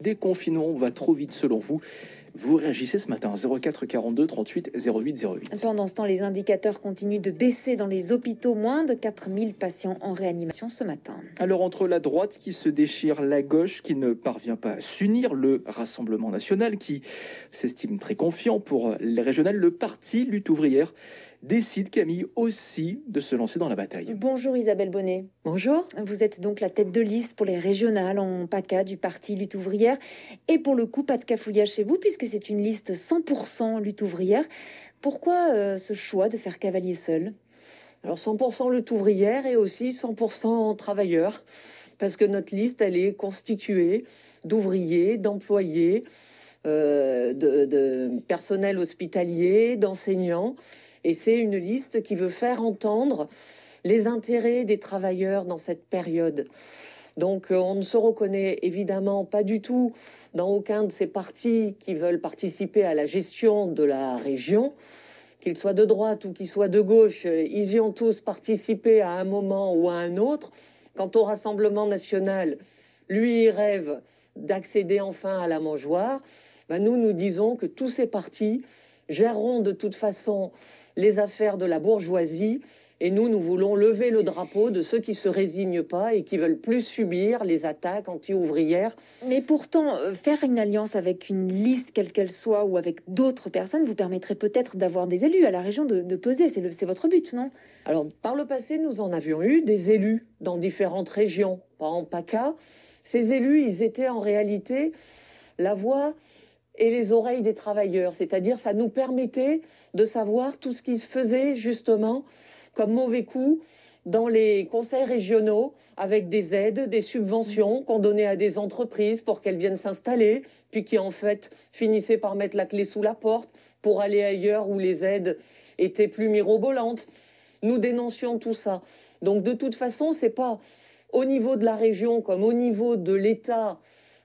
déconfinement va trop vite selon vous? Vous réagissez ce matin, 04 42 38 08 08. Pendant ce temps, les indicateurs continuent de baisser dans les hôpitaux. Moins de 4000 patients en réanimation ce matin. Alors entre la droite qui se déchire, la gauche qui ne parvient pas à s'unir, le Rassemblement national qui s'estime très confiant pour les régionales, le parti Lutte ouvrière décide, Camille, aussi de se lancer dans la bataille. Bonjour Isabelle Bonnet. Bonjour. Vous êtes donc la tête de liste pour les régionales en PACA du parti Lutte ouvrière. Et pour le coup, pas de cafouillage chez vous puisque c'est une liste 100% Lutte ouvrière. Pourquoi ce choix de faire cavalier seul ? Alors 100% lutte ouvrière et aussi 100% travailleurs. Parce que notre liste, elle est constituée d'ouvriers, d'employés, de personnel hospitalier, d'enseignants. Et c'est une liste qui veut faire entendre les intérêts des travailleurs dans cette période. Donc on ne se reconnaît évidemment pas du tout dans aucun de ces partis qui veulent participer à la gestion de la région. Qu'ils soient de droite ou qu'ils soient de gauche, ils y ont tous participé à un moment ou à un autre. Quant au Rassemblement national, lui, il rêve d'accéder enfin à la mangeoire. Nous disons que tous ces partis géreront de toute façon les affaires de la bourgeoisie. Et nous voulons lever le drapeau de ceux qui ne se résignent pas et qui veulent plus subir les attaques anti-ouvrières. Mais pourtant, faire une alliance avec une liste, quelle qu'elle soit, ou avec d'autres personnes, vous permettrait peut-être d'avoir des élus à la région, de peser. C'est votre but, non ? Alors, par le passé, nous en avions eu des élus dans différentes régions. Par exemple, PACA, ces élus, ils étaient en réalité la voix et les oreilles des travailleurs. C'est-à-dire, ça nous permettait de savoir tout ce qui se faisait, justement, comme mauvais coup dans les conseils régionaux avec des aides, des subventions qu'on donnait à des entreprises pour qu'elles viennent s'installer, puis qui en fait finissaient par mettre la clé sous la porte pour aller ailleurs où les aides étaient plus mirobolantes. Nous dénoncions tout ça. Donc de toute façon, c'est pas au niveau de la région comme au niveau de l'État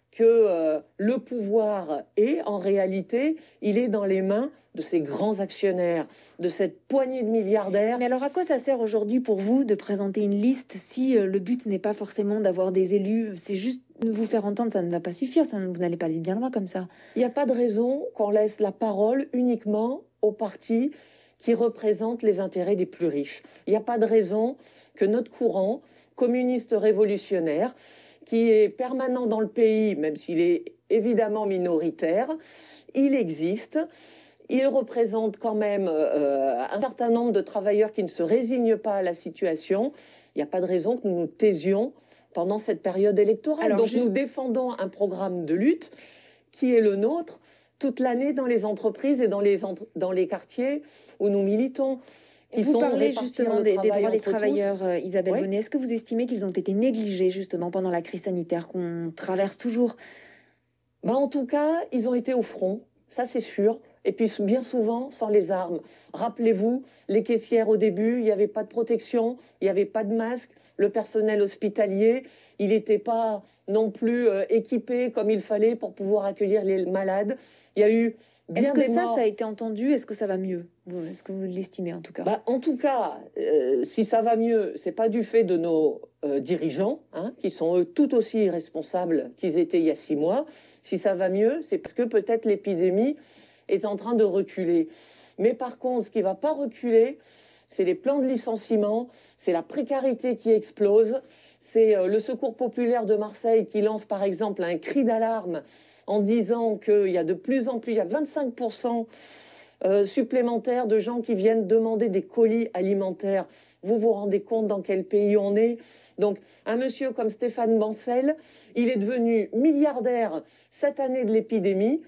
que le pouvoir est, en réalité, il est dans les mains de ces grands actionnaires, de cette poignée de milliardaires. Mais alors à quoi ça sert aujourd'hui pour vous de présenter une liste si le but n'est pas forcément d'avoir des élus? C'est juste vous faire entendre, ça ne va pas suffire, vous n'allez pas aller bien loin comme ça. Il n'y a pas de raison qu'on laisse la parole uniquement aux partis qui représentent les intérêts des plus riches. Il n'y a pas de raison que notre courant communiste révolutionnaire, qui est permanent dans le pays, même s'il est évidemment minoritaire, il existe. Il représente quand même un certain nombre de travailleurs qui ne se résignent pas à la situation. Il n'y a pas de raison que nous nous taisions pendant cette période électorale. Alors, donc nous défendons un programme de lutte qui est le nôtre toute l'année dans les entreprises et dans les quartiers où nous militons. Vous parlez justement des droits des travailleurs, Isabelle Oui. Bonnet. Est-ce que vous estimez qu'ils ont été négligés justement pendant la crise sanitaire qu'on traverse toujours? En tout cas, ils ont été au front, ça c'est sûr. Et puis bien souvent sans les armes. Rappelez-vous, les caissières au début, il n'y avait pas de protection, il n'y avait pas de masque. Le personnel hospitalier, il n'était pas non plus équipé comme il fallait pour pouvoir accueillir les malades. Il y a eu Est-ce que ça a été entendu? Est-ce que ça va mieux? Est-ce que vous l'estimez en tout cas? En tout cas, si ça va mieux, c'est pas du fait de nos dirigeants, qui sont eux tout aussi irresponsables qu'ils étaient il y a 6 mois. Si ça va mieux, c'est parce que peut-être l'épidémie est en train de reculer. Mais par contre, ce qui ne va pas reculer, c'est les plans de licenciement, c'est la précarité qui explose, c'est le Secours populaire de Marseille qui lance par exemple un cri d'alarme en disant qu'il y a de plus en plus, il y a 25% supplémentaires de gens qui viennent demander des colis alimentaires. Vous vous rendez compte dans quel pays on est? Donc, un monsieur comme Stéphane Bancel, il est devenu milliardaire cette année de l'épidémie,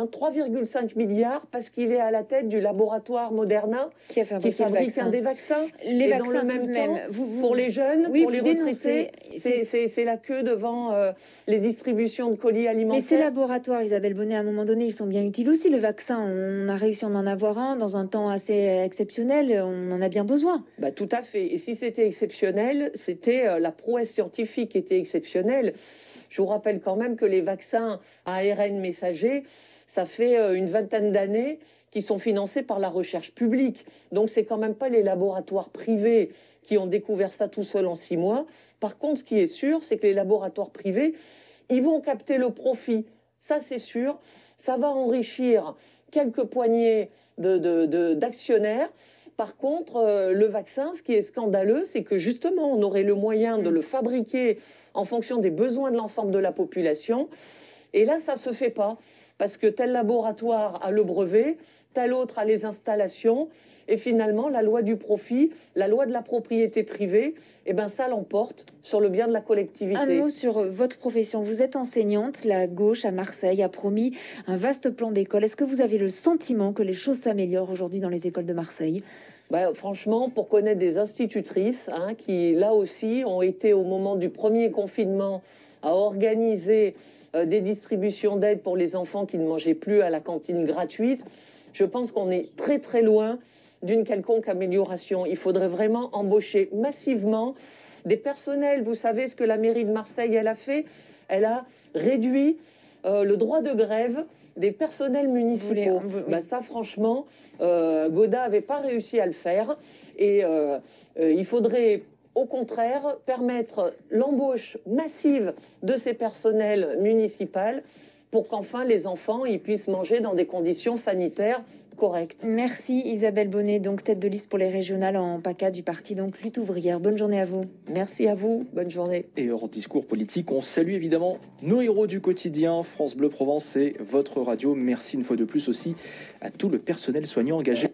3,5 milliards, parce qu'il est à la tête du laboratoire Moderna qui fabrique un des vaccins. Les et vaccins, dans le même tout de temps, même. pour les jeunes, oui, pour les retraités, c'est la queue devant les distributions de colis alimentaires. Mais ces laboratoires, Isabelle Bonnet, à un moment donné, ils sont bien utiles aussi. Le vaccin, on a réussi à en avoir un dans un temps assez exceptionnel. On en a bien besoin. Tout à fait. Et si c'était exceptionnel, c'était la prouesse scientifique qui était exceptionnelle. Je vous rappelle quand même que les vaccins à ARN messager, ça fait une vingtaine d'années qu'ils sont financés par la recherche publique. Donc, c'est quand même pas les laboratoires privés qui ont découvert ça tout seuls en 6 mois. Par contre, ce qui est sûr, c'est que les laboratoires privés, ils vont capter le profit ça c'est sûr. Ça va enrichir quelques poignées d'actionnaires. Par contre, le vaccin, ce qui est scandaleux, c'est que justement, on aurait le moyen de le fabriquer en fonction des besoins de l'ensemble de la population. Et là, ça ne se fait pas, parce que tel laboratoire a le brevet, tel autre a les installations, et finalement, la loi du profit, la loi de la propriété privée, eh ben, ça l'emporte sur le bien de la collectivité. Un mot sur votre profession. Vous êtes enseignante. La gauche à Marseille a promis un vaste plan d'école. Est-ce que vous avez le sentiment que les choses s'améliorent aujourd'hui dans les écoles de Marseille ? Franchement, pour connaître des institutrices qui, là aussi, ont été au moment du premier confinement à organiser des distributions d'aide pour les enfants qui ne mangeaient plus à la cantine gratuite, je pense qu'on est très très loin d'une quelconque amélioration. Il faudrait vraiment embaucher massivement des personnels. Vous savez ce que la mairie de Marseille, elle a fait ? Elle a réduit le droit de grève des personnels municipaux. Ça, franchement, Gaudin n'avait pas réussi à le faire. Et il faudrait, au contraire, permettre l'embauche massive de ces personnels municipaux pour qu'enfin les enfants ils puissent manger dans des conditions sanitaires correctes. Merci Isabelle Bonnet, donc tête de liste pour les régionales en PACA du parti donc Lutte ouvrière. Bonne journée à vous. Merci à vous, bonne journée. Et hors discours politique, on salue évidemment nos héros du quotidien. France Bleu Provence, c'est votre radio. Merci une fois de plus aussi à tout le personnel soignant engagé.